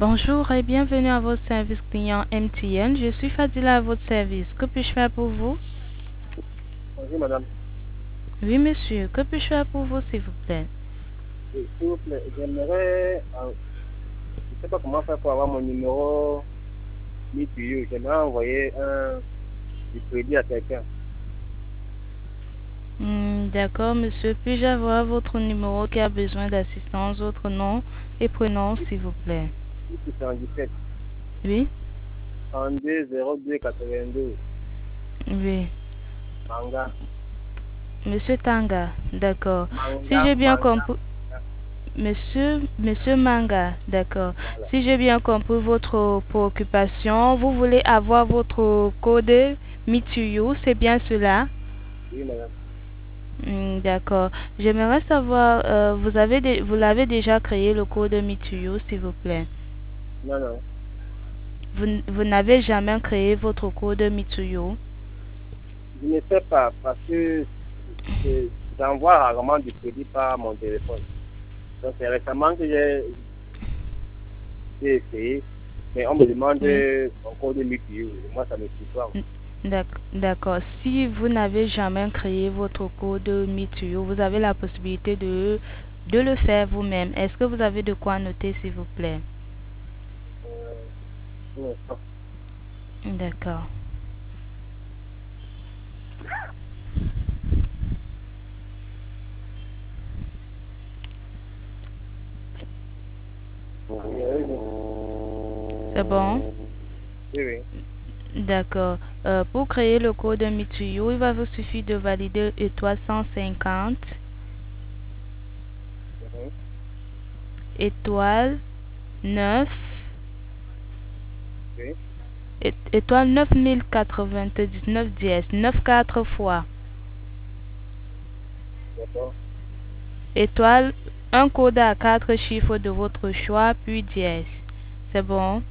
Bonjour et bienvenue à votre service client MTN. Je suis Fadila à votre service. Que puis-je faire pour vous? Bonjour madame. Oui, monsieur. Que puis-je faire pour vous, s'il vous plaît? Oui, s'il vous plaît, j'aimerais, je ne sais pas comment faire pour avoir mon numéro MITU. J'aimerais envoyer du crédit à quelqu'un. D'accord, monsieur. Puis-je avoir votre numéro qui a besoin d'assistance, votre nom et prénom, s'il vous plaît? 77 Oui? 32 02 82 Oui. Manga. Monsieur Tanga. D'accord. Si Manga, j'ai bien manga. compris... Monsieur Manga, d'accord. Voilà. Si j'ai bien compris votre préoccupation, vous voulez avoir votre code MITU, c'est bien cela? Oui madame. D'accord. J'aimerais savoir, vous l'avez déjà créé le code MITU, s'il vous plaît. Non, non. Vous n'avez jamais créé votre code MITU. Je ne sais pas parce que j'envoie rarement du crédit par mon téléphone. Donc c'est récemment que j'ai essayé, mais on me demande Oui. mon code MITU. Moi, ça ne me suit pas. D'accord. Si vous n'avez jamais créé votre code MITU, vous avez la possibilité de le faire vous-même. Est-ce que vous avez de quoi noter, s'il vous plaît? Non, D'accord. C'est bon? oui, oui. D'accord. Pour créer le code MITU, il va vous suffire de valider étoile 150, Mhm. étoile 9, Oui, étoile 9099 dièse, 9 4 fois. d'accord. Étoile, un code à 4 chiffres de votre choix, puis dièse. C'est bon?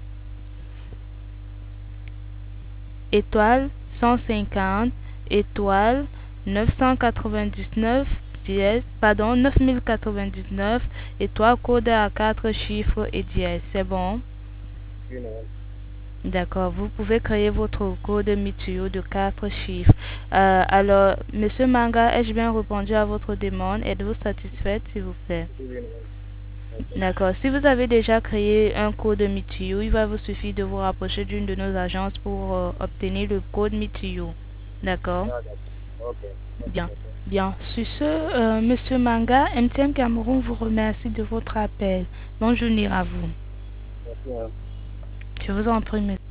Étoile 150, étoile 999 dièse, pardon, 9099, étoile code à 4 chiffres et dièse. C'est bon? Oui, madame. D'accord, vous pouvez créer votre code MITU de 4 chiffres. Alors, Monsieur Manga, ai-je bien répondu à votre demande? Êtes-vous satisfaite, s'il vous plaît? Oui, oui, madame. Ok. D'accord, si vous avez déjà créé un code MITU, il va vous suffire de vous rapprocher d'une de nos agences pour obtenir le code MITU. D'accord? Ah, d'accord. Ok. Ok, Bien. d'accord. Bien. Sur ce, Monsieur Manga, MTN Cameroun vous remercie de votre appel. Bonne journée à vous. Merci, madame. Je vous en prie, monsieur.